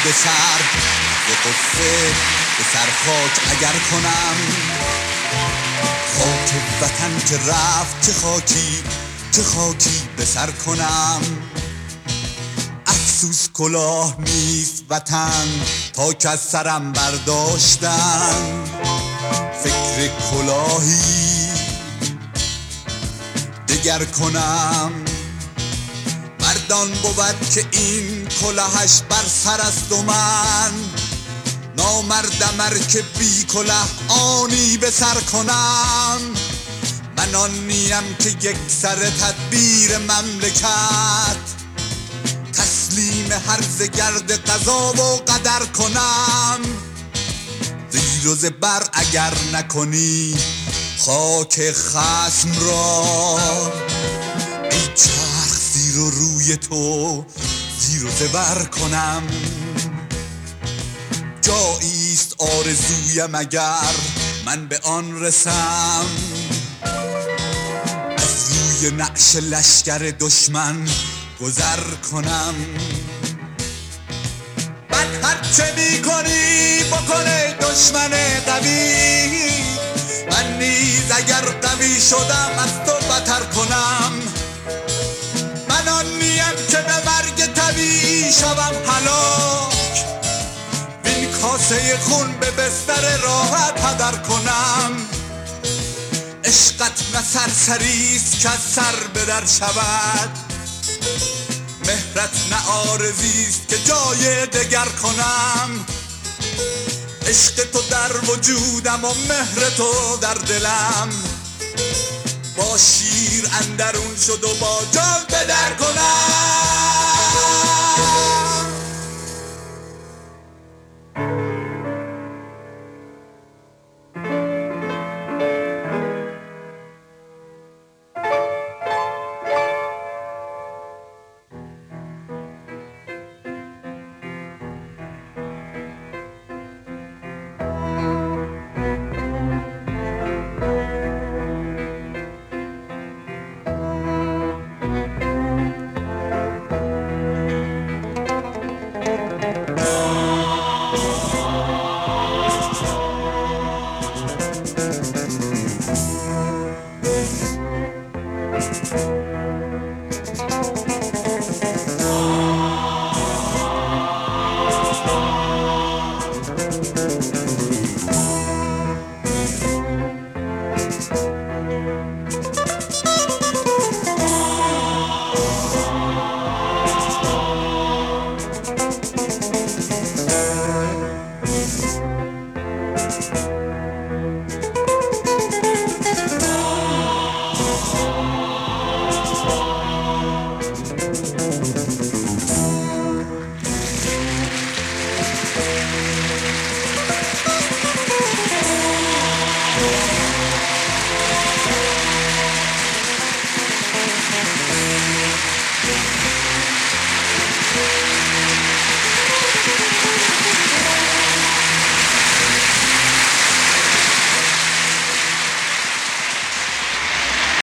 به سر ز قصه به سر خاک اگر کنم، خاک وطن که رفت چه خاکی چه خاکی به سر کنم. افسوس کلاه نیست وطن تا که از سرم برداشتن، فکر کلاهی دگر کنم. مردان بود که این کلاهش بر سر است و من نامردم ار که بی کلاه آنی به سر کنم. من آن نیم که یک سر تدبیر مملکت تسلیم هرز گرد قضا و قدر کنم. زیر و زبر اگر نکنی خاک خصم را، ای چرخ زیر و روی تو زیر و زبر کنم. جاییست آرزویم اگر من به آن رسم، از روی نعش لشکر دشمن گذر کنم. من هرچه می کنی بکنه دشمن قوی، من نیز اگر قوی شدم از تو بتر کنم. من آن نیم که به مرگ طبیعی شوم هلاک، وین کاسه خون به بستر راحت هدر کنم. عشقت نه سرسریست که از سر به در شود، مهرت نه آرزیست که جای دگر کنم. عشق تو در وجودم و مهر تو در دلم، با شیر اندرون شد و با جان به در کنم.